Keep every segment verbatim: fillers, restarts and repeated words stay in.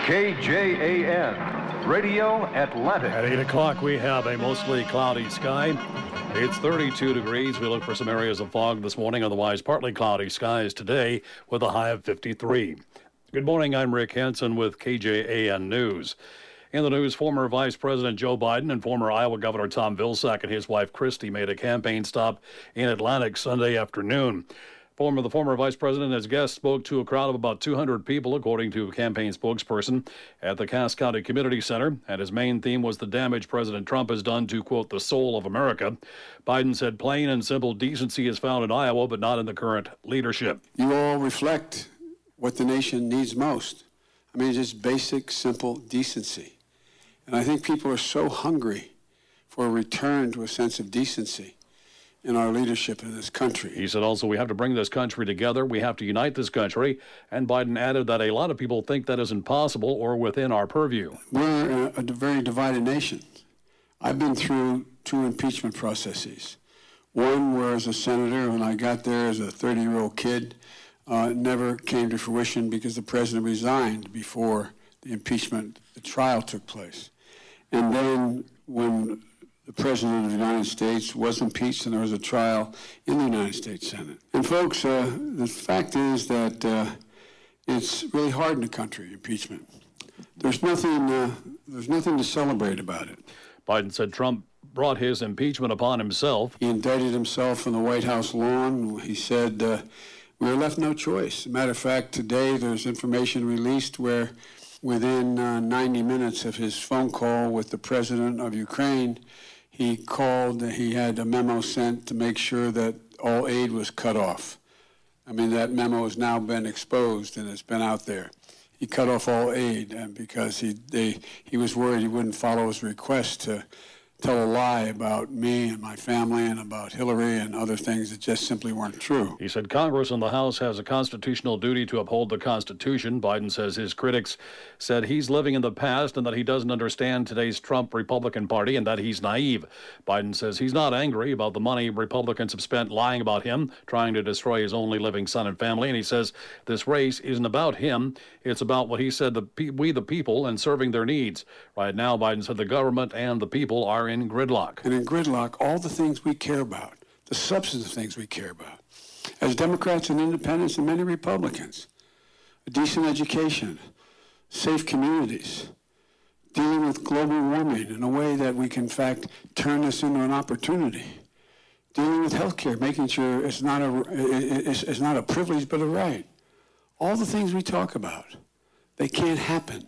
K J A N, Radio Atlantic. At eight o'clock, we have a mostly cloudy sky. It's thirty-two degrees. We look for some areas of fog this morning. Otherwise, partly cloudy skies today with a high of fifty-three. Good morning. I'm Rick Hansen with K J A N News. In the news, former Vice President Joe Biden and former Iowa Governor Tom Vilsack and his wife Christy made a campaign stop in Atlantic Sunday afternoon. Former, the former vice president, as guest, spoke to a crowd of about two hundred people, according to a campaign spokesperson, at the Cass County Community Center. And his main theme was the damage President Trump has done to, quote, the soul of America. Biden said plain and simple decency is found in Iowa, but not in the current leadership. You all reflect what the nation needs most. I mean, just basic, simple decency. And I think people are so hungry for a return to a sense of decency in our leadership in this country. He said also we have to bring this country together. We have to unite this country. And Biden added that a lot of people think that is impossible or within our purview. We're a, a very divided nation. I've been through two impeachment processes. One where as a senator, when I got there as a thirty-year-old kid, uh, never came to fruition because the president resigned before the impeachment, the trial took place. And then when the President of the United States was impeached and there was a trial in the United States Senate. And folks, uh, the fact is that uh, it's really hard in the country, impeachment. There's nothing, uh, there's nothing to celebrate about it. Biden said Trump brought his impeachment upon himself. He indicted himself on the White House lawn. He said uh, we were left no choice. As a matter of fact, today there's information released where within uh, ninety minutes of his phone call with the president of Ukraine, he called, he had a memo sent to make sure that all aid was cut off. I mean, that memo has now been exposed and it's been out there. He cut off all aid and because he, they, he was worried he wouldn't follow his request to tell a lie about me and my family and about Hillary and other things that just simply weren't true. He said Congress and the House has a constitutional duty to uphold the Constitution. Biden says his critics said he's living in the past and that he doesn't understand today's Trump Republican Party and that he's naive. Biden says he's not angry about the money Republicans have spent lying about him, trying to destroy his only living son and family. And he says this race isn't about him. It's about what he said, the pe- we the people, and serving their needs. Right now, Biden said the government and the people are in gridlock. And in gridlock, all the things we care about, the substantive things we care about, as Democrats and independents and many Republicans, a decent education, safe communities, dealing with global warming in a way that we can, in fact, turn this into an opportunity, dealing with health care, making sure it's not a, it's, it's not a privilege but a right. All the things we talk about, they can't happen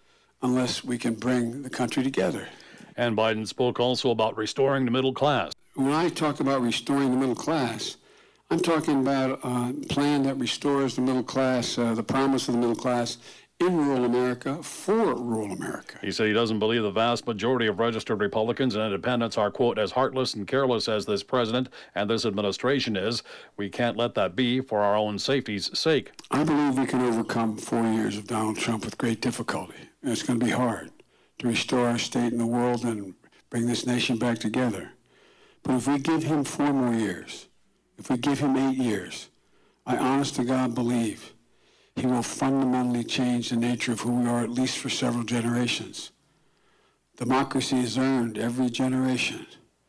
unless we can bring the country together. And Biden spoke also about restoring the middle class. When I talk about restoring the middle class, I'm talking about a plan that restores the middle class, uh, the promise of the middle class in rural America for rural America. He said he doesn't believe the vast majority of registered Republicans and independents are, quote, as heartless and careless as this president and this administration is. We can't let that be for our own safety's sake. I believe we can overcome four years of Donald Trump with great difficulty. And it's going to be hard to restore our state in the world and bring this nation back together. But if we give him four more years, if we give him eight years, I honest to God believe he will fundamentally change the nature of who we are, at least for several generations. Democracy is earned every generation,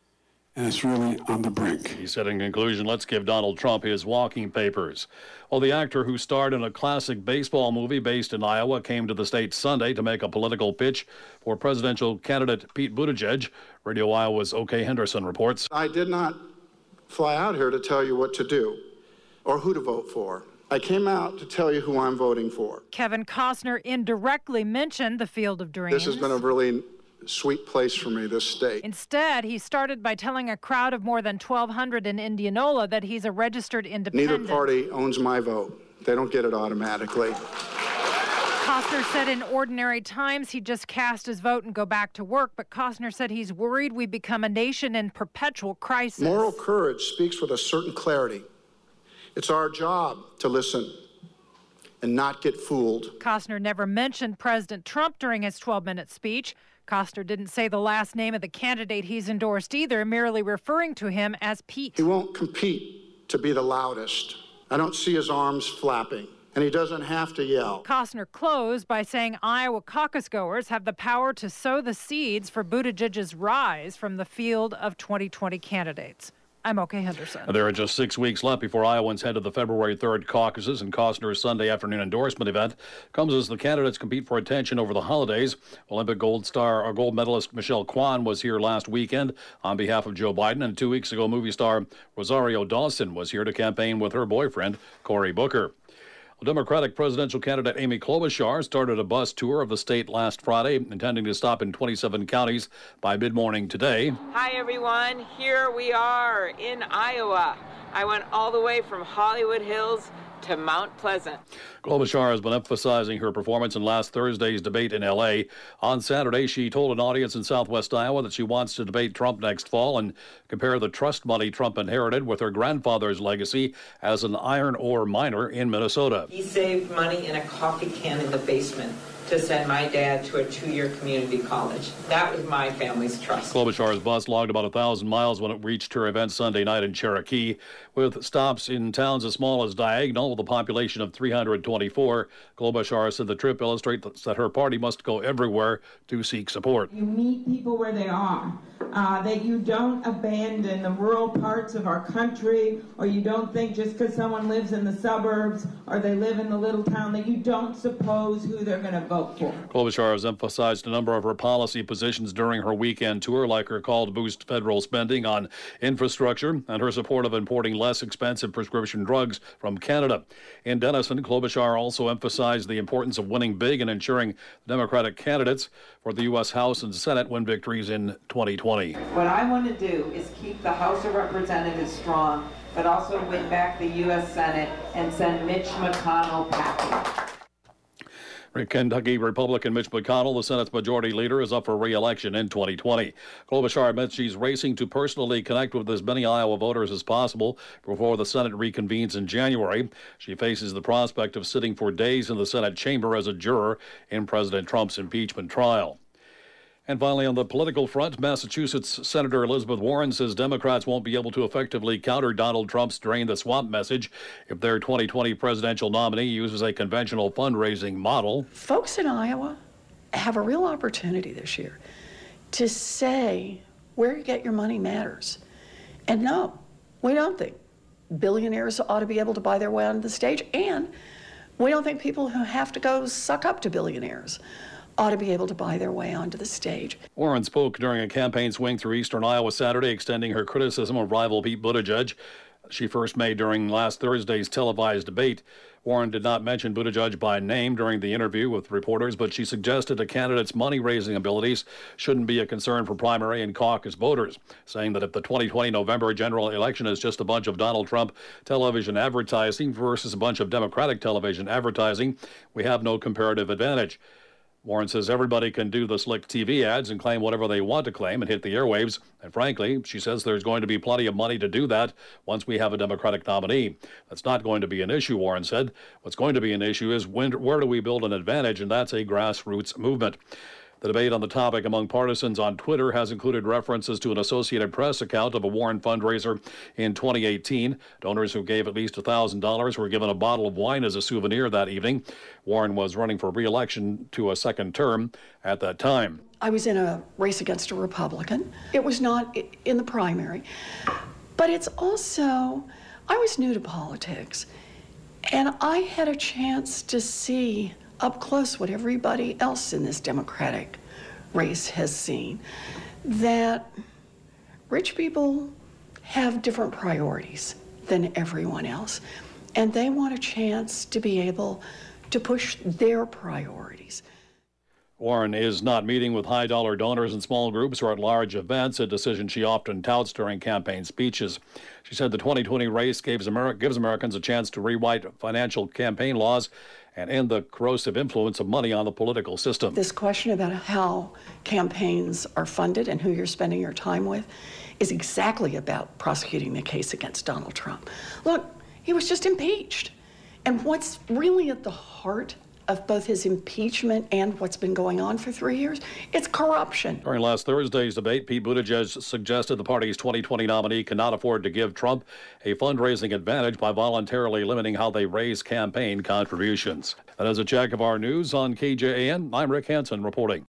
and it's really on the brink. He said in conclusion, let's give Donald Trump his walking papers. Well, the actor who starred in a classic baseball movie based in Iowa came to the state Sunday to make a political pitch for presidential candidate Pete Buttigieg. Radio Iowa's O K Henderson reports. I did not fly out here to tell you what to do or who to vote for. I came out to tell you who I'm voting for. Kevin Costner indirectly mentioned the Field of Dreams. This has been a really sweet place for me, this state. Instead, he started by telling a crowd of more than twelve hundred in Indianola that he's a registered independent. Neither party owns my vote. They don't get it automatically. Costner said in ordinary times he'd just cast his vote and go back to work, but Costner said he's worried we become a nation in perpetual crisis. Moral courage speaks with a certain clarity. It's our job to listen and not get fooled. Costner never mentioned President Trump during his twelve-minute speech. Costner didn't say the last name of the candidate he's endorsed either, merely referring to him as Pete. He won't compete to be the loudest. I don't see his arms flapping. and he doesn't have to yell. Costner closed by saying Iowa caucus goers have the power to sow the seeds for Buttigieg's rise from the field of twenty twenty candidates. I'm OK Henderson. There are just six weeks left before Iowans head to the February third caucuses, and Costner's Sunday afternoon endorsement event comes as the candidates compete for attention over the holidays. Olympic gold star or gold medalist Michelle Kwan was here last weekend on behalf of Joe Biden, and two weeks ago, movie star Rosario Dawson was here to campaign with her boyfriend, Cory Booker. Democratic presidential candidate Amy Klobuchar started a bus tour of the state last Friday, intending to stop in twenty-seven counties by mid-morning today. Hi, everyone. Here we are in Iowa. I went all the way from Hollywood Hills to Mount Pleasant. Klobuchar has been emphasizing her performance in last Thursday's debate in L A. On Saturday, she told an audience in southwest Iowa that she wants to debate Trump next fall and compare the trust money Trump inherited with her grandfather's legacy as an iron ore miner in Minnesota. He saved money in a coffee can in the basement to send my dad to a two-year community college. That was my family's trust. Klobuchar's bus logged about one thousand miles when it reached her event Sunday night in Cherokee, with stops in towns as small as Diagonal with a population of three hundred twenty-four. Klobuchar said the trip illustrates that her party must go everywhere to seek support. You meet people where they are, uh, that you don't abandon the rural parts of our country, or you don't think just because someone lives in the suburbs or they live in the little town that you don't suppose who they're going to vote for. Klobuchar has emphasized a number of her policy positions during her weekend tour, like her call to boost federal spending on infrastructure and her support of importing less expensive prescription drugs from Canada. In Denison, Klobuchar also emphasized the importance of winning big and ensuring Democratic candidates for the U S House and Senate win victories in twenty twenty. What I want to do is keep the House of Representatives strong, but also win back the U S Senate and send Mitch McConnell packing. Kentucky Republican Mitch McConnell, the Senate's majority leader, is up for re-election in twenty twenty. Klobuchar admits she's racing to personally connect with as many Iowa voters as possible before the Senate reconvenes in January. She faces the prospect of sitting for days in the Senate chamber as a juror in President Trump's impeachment trial. And finally, on the political front, Massachusetts Senator Elizabeth Warren says Democrats won't be able to effectively counter Donald Trump's drain the swamp message if their twenty twenty presidential nominee uses a conventional fundraising model. Folks in Iowa have a real opportunity this year to say where you get your money matters. And no, we don't think billionaires ought to be able to buy their way onto the stage, and we don't think people who have to go suck up to billionaires ought to be able to buy their way onto the stage. Warren spoke during a campaign swing through eastern Iowa Saturday, extending her criticism of rival Pete Buttigieg. She first made during last Thursday's televised debate. Warren did not mention Buttigieg by name during the interview with reporters, but she suggested a candidate's money-raising abilities shouldn't be a concern for primary and caucus voters, saying that if the twenty twenty November general election is just a bunch of Donald Trump television advertising versus a bunch of Democratic television advertising, we have no comparative advantage. Warren says everybody can do the slick T V ads and claim whatever they want to claim and hit the airwaves. And frankly, she says there's going to be plenty of money to do that once we have a Democratic nominee. That's not going to be an issue, Warren said. What's going to be an issue is when, where do we build an advantage, and that's a grassroots movement. The debate on the topic among partisans on Twitter has included references to an Associated Press account of a Warren fundraiser in twenty eighteen. Donors who gave at least one thousand dollars were given a bottle of wine as a souvenir that evening. Warren was running for re-election to a second term at that time. I was in a race against a Republican. It was not in the primary, but it's also, I was new to politics, and I had a chance to see up close what everybody else in this Democratic race has seen, that rich people have different priorities than everyone else, and they want a chance to be able to push their priorities. Warren is not meeting with high-dollar donors in small groups or at large events, a decision she often touts during campaign speeches. She said the twenty twenty race gives, Ameri- gives Americans a chance to rewrite financial campaign laws and end the corrosive influence of money on the political system. This question about how campaigns are funded and who you're spending your time with is exactly about prosecuting the case against Donald Trump. Look, he was just impeached. And what's really at the heart of both his impeachment and what's been going on for three years. It's corruption. During last Thursday's debate, Pete Buttigieg suggested the party's twenty twenty nominee cannot afford to give Trump a fundraising advantage by voluntarily limiting how they raise campaign contributions. That is a check of our news on K J A N. I'm Rick Hansen reporting.